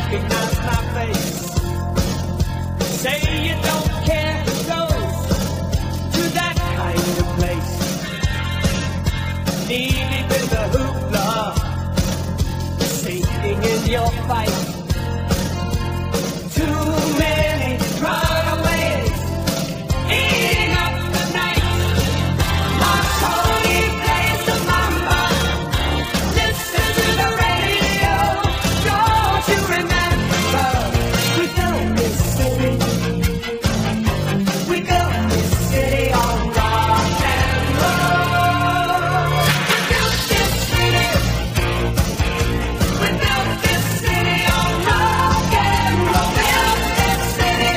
recognize my face. Say you don't care who goes to that kind of place. Needy with the hoopla, sinking in your fight. Too many runaways eating up the night. Marconi plays the mamba. Listen to the radio. Don't you remember? We built this city. We built this city on rock and roll. We built this city. We built this city on rock and roll. Built this city.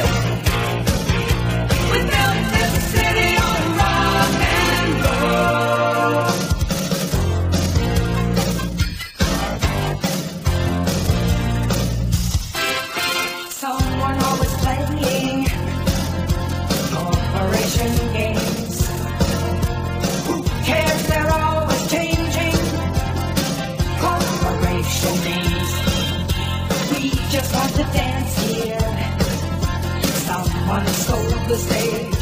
We built this city on rock and roll. Someone always playing corporation games. Who cares? They're always changing corporation names. We just want to dance here. Someone stole the stage.